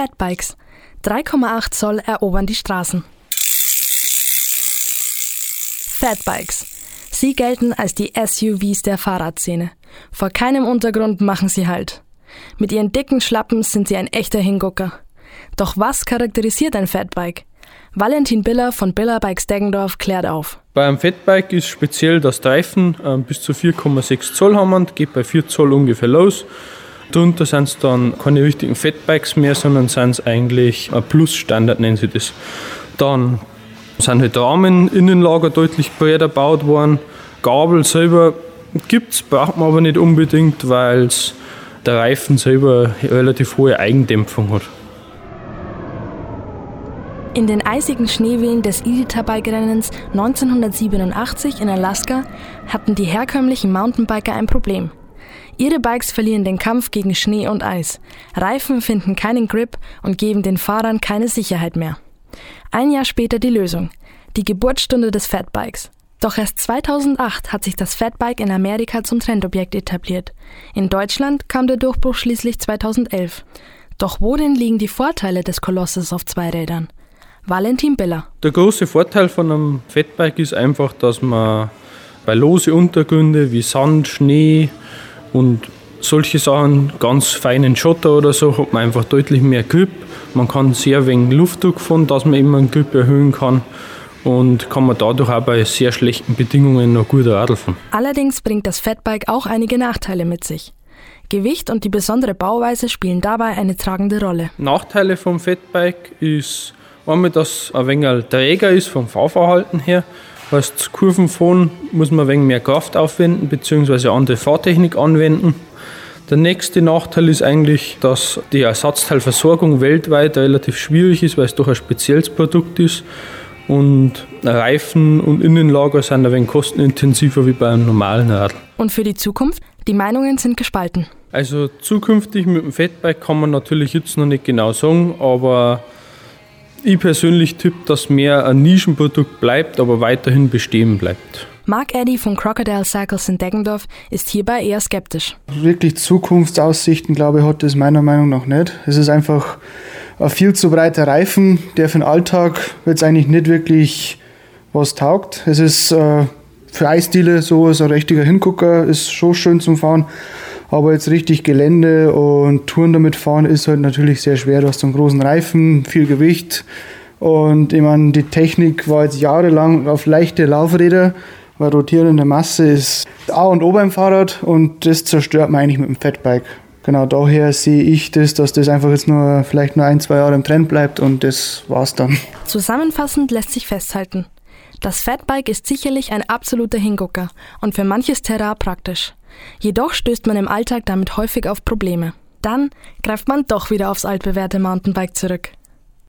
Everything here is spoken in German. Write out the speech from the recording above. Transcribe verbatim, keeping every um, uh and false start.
Fatbikes. drei Komma acht Zoll erobern die Straßen. Fatbikes. Sie gelten als die S U Vs der Fahrradszene. Vor keinem Untergrund machen sie Halt. Mit ihren dicken Schlappen sind sie ein echter Hingucker. Doch was charakterisiert ein Fatbike? Valentin Biller von Biller Bikes Deggendorf klärt auf. Bei einem Fatbike ist speziell, dass die Reifen äh, bis zu vier Komma sechs Zoll haben, geht bei vier Zoll ungefähr los. Darunter sind es dann keine richtigen Fatbikes mehr, sondern sind es eigentlich ein Plus-Standard, nennen sie das. Dann sind halt Rahmen, Innenlager deutlich breiter gebaut worden. Gabel selber gibt es, braucht man aber nicht unbedingt, weil der Reifen selber relativ hohe Eigendämpfung hat. In den eisigen Schneewehen des Idita-Bike-Rennens neunzehnhundertsiebenundachtzig in Alaska hatten die herkömmlichen Mountainbiker ein Problem. Ihre Bikes verlieren den Kampf gegen Schnee und Eis. Reifen finden keinen Grip und geben den Fahrern keine Sicherheit mehr. Ein Jahr später die Lösung, die Geburtsstunde des Fatbikes. Doch erst zweitausendacht hat sich das Fatbike in Amerika zum Trendobjekt etabliert. In Deutschland kam der Durchbruch schließlich zweitausendelf. Doch worin liegen die Vorteile des Kolosses auf zwei Rädern? Valentin Biller. Der große Vorteil von einem Fatbike ist einfach, dass man bei lose Untergründe wie Sand, Schnee und solche Sachen, ganz feinen Schotter oder so, hat man einfach deutlich mehr Grip. Man kann sehr wenig Luftdruck fahren, dass man immer einen Grip erhöhen kann und kann man dadurch auch bei sehr schlechten Bedingungen noch gut Radl fahren. Allerdings bringt das Fatbike auch einige Nachteile mit sich. Gewicht und die besondere Bauweise spielen dabei eine tragende Rolle. Nachteile vom Fatbike ist einmal, dass es ein wenig träger ist vom Fahrverhalten her. Heißt, Kurvenfahren muss man ein wenig mehr Kraft aufwenden bzw. andere Fahrtechnik anwenden. Der nächste Nachteil ist eigentlich, dass die Ersatzteilversorgung weltweit relativ schwierig ist, weil es doch ein spezielles Produkt ist. Und Reifen und Innenlager sind ein wenig kostenintensiver wie bei einem normalen Radl. Und für die Zukunft? Die Meinungen sind gespalten. Also zukünftig mit dem Fatbike kann man natürlich jetzt noch nicht genau sagen, aber ich persönlich tippe, dass mehr ein Nischenprodukt bleibt, aber weiterhin bestehen bleibt. Mark Eddy von Crocodile Cycles in Deggendorf ist hierbei eher skeptisch. Wirklich Zukunftsaussichten, glaube ich, hat das meiner Meinung nach nicht. Es ist einfach ein viel zu breiter Reifen, der für den Alltag jetzt eigentlich nicht wirklich was taugt. Es ist äh, für Eisdiele so ein richtiger Hingucker, ist schon schön zum Fahren. Aber jetzt richtig Gelände und Touren damit fahren ist halt natürlich sehr schwer. Du hast so einen großen Reifen, viel Gewicht. Und ich meine, die Technik war jetzt jahrelang auf leichte Laufräder, weil rotierende Masse ist A und O beim Fahrrad und das zerstört man eigentlich mit dem Fatbike. Genau daher sehe ich das, dass das einfach jetzt nur vielleicht nur ein, zwei Jahre im Trend bleibt und das war's dann. Zusammenfassend lässt sich festhalten: Das Fatbike ist sicherlich ein absoluter Hingucker und für manches Terrain praktisch. Jedoch stößt man im Alltag damit häufig auf Probleme. Dann greift man doch wieder aufs altbewährte Mountainbike zurück.